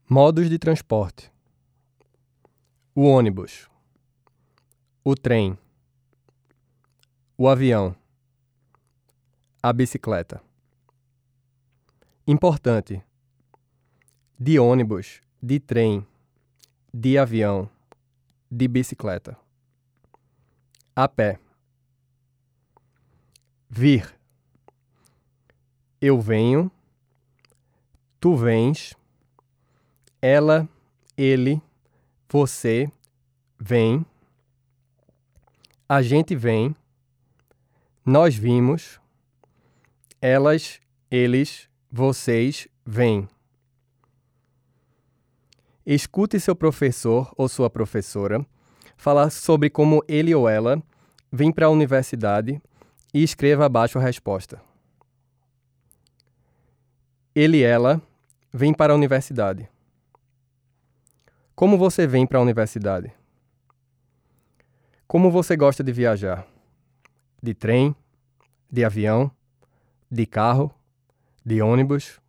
Modos de transporte: o ônibus, o trem, o avião, a bicicleta. Importante: de ônibus, de trem, de avião, de bicicleta. A pé. Vir: eu venho, tu vens, ela, ele, você vem, a gente vem, nós vimos, elas, eles, vocês vêm. Escute seu professor ou sua professora falar sobre como ele ou ela vem para a universidade e escreva abaixo a resposta. Ele e ela vêm para a universidade. Como você vem para a universidade? Como você gosta de viajar? De trem? De avião? De carro? De ônibus?